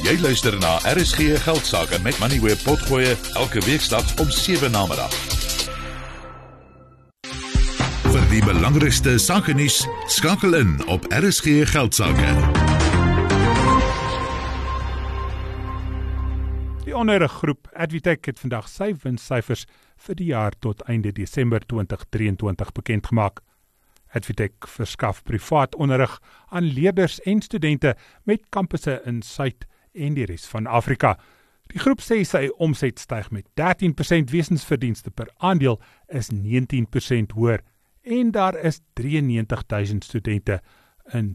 Jy luister na RSG Geldsaake met Money Web Potgoe elke weeksdag om 7 namiddag. Vir die belangrikste sakenuus, skakel in op RSG Geldsaake. Die onherige groep Advitec het vandag sy winssyfers vir die jaar tot einde Desember 2023 bekendgemaak. Advitec verskaf privaat onderrig aan leerders en studente met kampusse in Suid en die res van Afrika. Die groep sê sy omset styg met 13%, wesensverdienste per aandeel is 19% hoër en daar is 93,000 studente in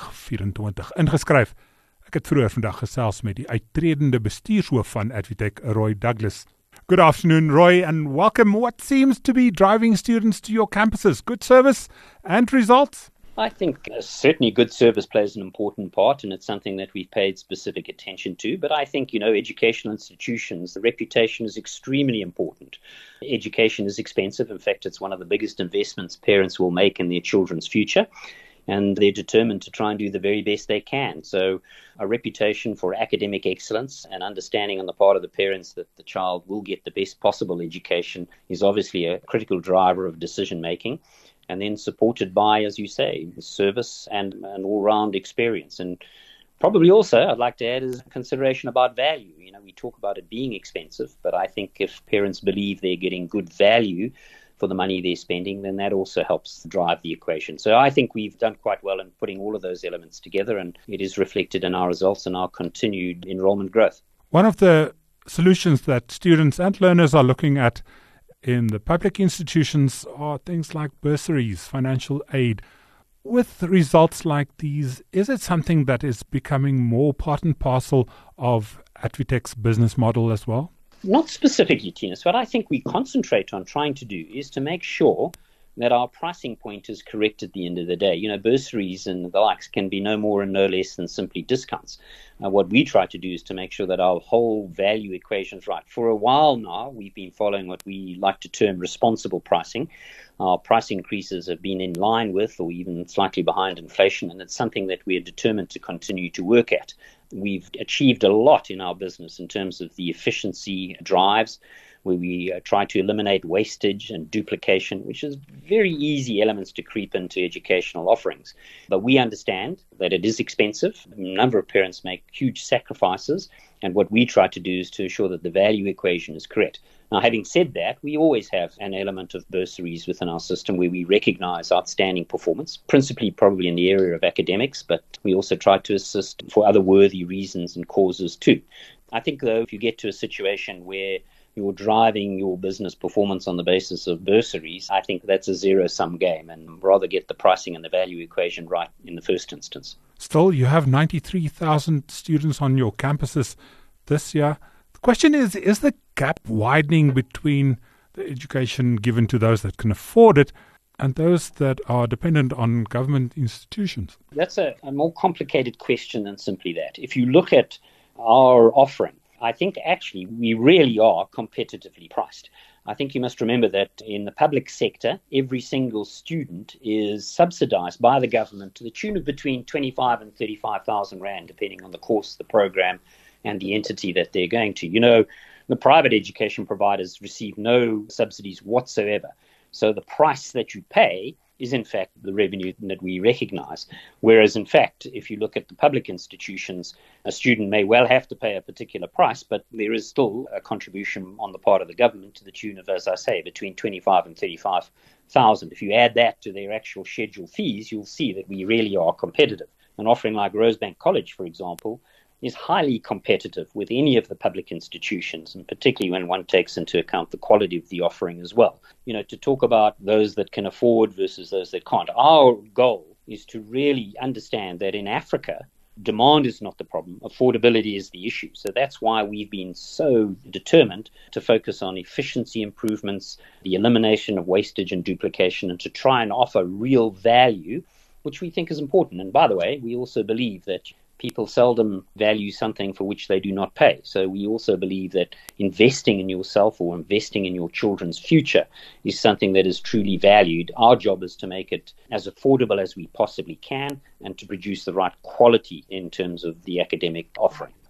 2024 ingeskryf. Ek het vroeër vandag gesels met die uittredende bestuurshoof van Advitec, Roy Douglas. Good afternoon, Roy, and welcome. What seems to be driving students to your campuses? Good service and results? I think certainly good service plays an important part, and it's something that we've paid specific attention to. But I think, educational institutions, the reputation is extremely important. Education is expensive. In fact, it's one of the biggest investments parents will make in their children's future. And they're determined to try and do the very best they can. So a reputation for academic excellence and understanding on the part of the parents that the child will get the best possible education is obviously a critical driver of decision making. And then supported by, as you say, service and an all-round experience. And probably also, I'd like to add, is consideration about value. We talk about it being expensive, but I think if parents believe they're getting good value for the money they're spending, then that also helps drive the equation. So I think we've done quite well in putting all of those elements together, and it is reflected in our results and our continued enrollment growth. One of the solutions that students and learners are looking at in the public institutions are things like bursaries, financial aid. With results like these, is it something that is becoming more part and parcel of Advitec's business model as well? Not specifically, Tinas. What I think we concentrate on trying to do is to make sure that our pricing point is correct at the end of the day. Bursaries and the likes can be no more and no less than simply discounts. What we try to do is to make sure that our whole value equation is right. For a while now, we've been following what we like to term responsible pricing. Our price increases have been in line with or even slightly behind inflation, and it's something that we are determined to continue to work at. We've achieved a lot in our business in terms of the efficiency drives, where we try to eliminate wastage and duplication, which is very easy elements to creep into educational offerings. But we understand that it is expensive. A number of parents make huge sacrifices, and what we try to do is to ensure that the value equation is correct. Now, having said that, we always have an element of bursaries within our system where we recognize outstanding performance, principally probably in the area of academics, but we also try to assist for other worthy reasons and causes too. I think, though, if you get to a situation where you're driving your business performance on the basis of bursaries, I think that's a zero-sum game, and rather get the pricing and the value equation right in the first instance. Still, you have 93,000 students on your campuses this year. The question is the gap widening between the education given to those that can afford it and those that are dependent on government institutions? That's a more complicated question than simply that. If you look at our offering, I think actually we really are competitively priced. I think you must remember that in the public sector, every single student is subsidized by the government to the tune of between 25 and 35,000 rand, depending on the course, the program, and the entity that they're going to. The private education providers receive no subsidies whatsoever. So the price that you pay is in fact the revenue that we recognize. Whereas in fact, if you look at the public institutions, a student may well have to pay a particular price, but there is still a contribution on the part of the government to the tune of, as I say, between 25 and 35,000. If you add that to their actual schedule fees, you'll see that we really are competitive. An offering like Rosebank College, for example, is highly competitive with any of the public institutions, and particularly when one takes into account the quality of the offering as well. To talk about those that can afford versus those that can't. Our goal is to really understand that in Africa, demand is not the problem, affordability is the issue. So that's why we've been so determined to focus on efficiency improvements, the elimination of wastage and duplication, and to try and offer real value, which we think is important. And by the way, we also believe that people seldom value something for which they do not pay. So we also believe that investing in yourself or investing in your children's future is something that is truly valued. Our job is to make it as affordable as we possibly can and to produce the right quality in terms of the academic offering.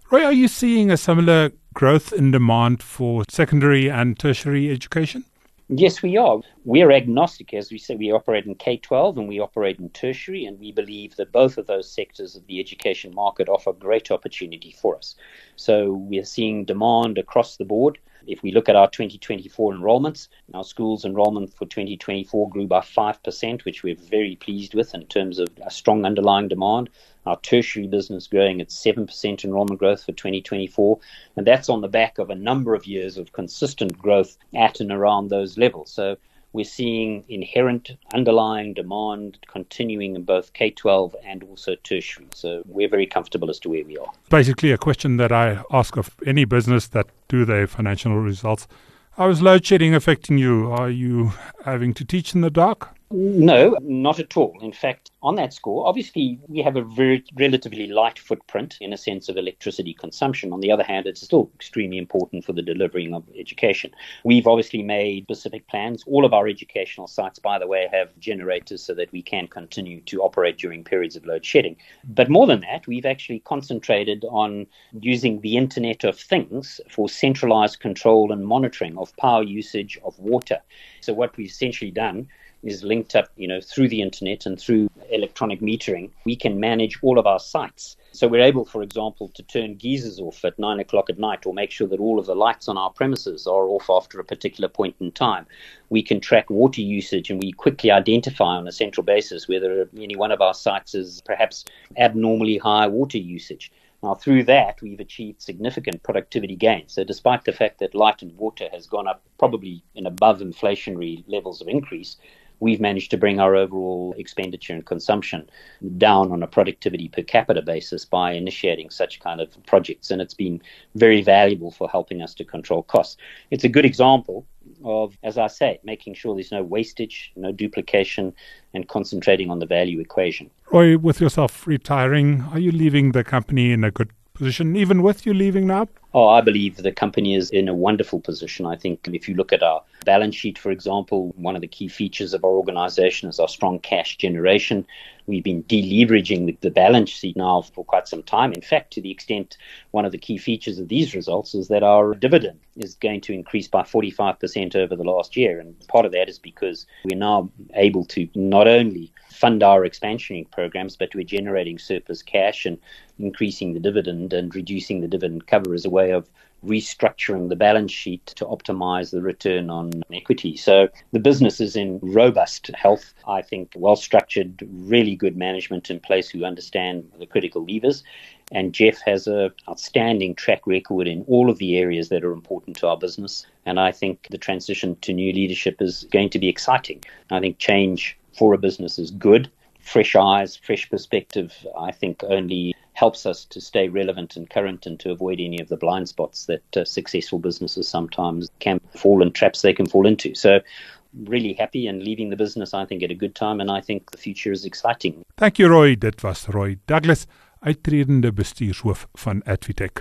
Roy, are you seeing a similar growth in demand for secondary and tertiary education? Yes, we are. We're agnostic. As we say, we operate in K-12 and we operate in tertiary, and we believe that both of those sectors of the education market offer great opportunity for us. So we're seeing demand across the board. If we look at our 2024 enrollments, our schools enrollment for 2024 grew by 5%, which we're very pleased with in terms of a strong underlying demand. Our tertiary business growing at 7% enrollment growth for 2024. And that's on the back of a number of years of consistent growth at and around those levels. So we're seeing inherent underlying demand continuing in both K-12 and also tertiary. So we're very comfortable as to where we are. Basically, a question that I ask of any business that do their financial results. How is load shedding affecting you? Are you having to teach in the dark? No, not at all. In fact, on that score, obviously, we have a very relatively light footprint in a sense of electricity consumption. On the other hand, it's still extremely important for the delivering of education. We've obviously made specific plans. All of our educational sites, by the way, have generators so that we can continue to operate during periods of load shedding. But more than that, we've actually concentrated on using the Internet of Things for centralized control and monitoring of power usage, of water. So what we've essentially done is linked up, through the internet and through electronic metering, we can manage all of our sites. So we're able, for example, to turn geysers off at 9 o'clock at night or make sure that all of the lights on our premises are off after a particular point in time. We can track water usage and we quickly identify on a central basis whether any one of our sites is perhaps abnormally high water usage. Now, through that, we've achieved significant productivity gains. So despite the fact that light and water has gone up probably in above inflationary levels of increase, we've managed to bring our overall expenditure and consumption down on a productivity per capita basis by initiating such kind of projects. And it's been very valuable for helping us to control costs. It's a good example of, as I say, making sure there's no wastage, no duplication, and concentrating on the value equation. Roy, with yourself retiring, are you leaving the company in a good position, even with you leaving now? Oh, I believe the company is in a wonderful position. I think if you look at our balance sheet, for example, one of the key features of our organization is our strong cash generation. We've been deleveraging the balance sheet now for quite some time. In fact, to the extent one of the key features of these results is that our dividend is going to increase by 45% over the last year. And part of that is because we're now able to not only fund our expansionary programs, but we're generating surplus cash and increasing the dividend and reducing the dividend cover as a way of restructuring the balance sheet to optimize the return on equity. So the business is in robust health, I think, well-structured, really good management in place who understand the critical levers. And Jeff has an outstanding track record in all of the areas that are important to our business. And I think the transition to new leadership is going to be exciting. I think change for a business is good. Fresh eyes, fresh perspective, I think only helps us to stay relevant and current and to avoid any of the blind spots that successful businesses sometimes can fall in, traps they can fall into. So really happy and leaving the business, I think, at a good time, and I think the future is exciting. Thank you, Roy. Dit was Roy Douglas, uittredende bestuurshoof van Advitech.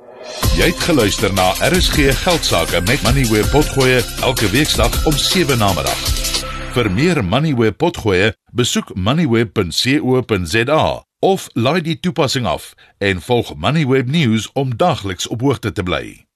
Jy het geluister na RSG Geldsaake met Moneyweb Potgoe elke weeksdag om 7 namiddag. Vir meer Moneyweb Potgoe, besoek moneyweb.co.za of laai die toepassing af en volg Moneyweb News om daagliks op hoogte te bly.